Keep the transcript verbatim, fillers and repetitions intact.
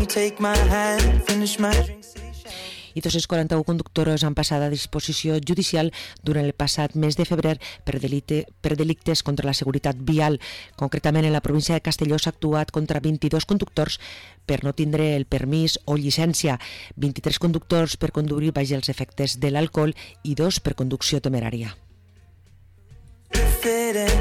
take my hand, finish my drink. I dos-cents quaranta-u conductors han passat a disposició judicial durant el passat mes de febrer per, delicte, per delictes contra la seguretat vial. Concretament, en la província de Castelló s'ha actuat contra vint-i-dos conductors per no tindre el permís o llicència, vint-i-tres conductors per conduir baix els efectes de l'alcohol i dos per conducció temerària. If it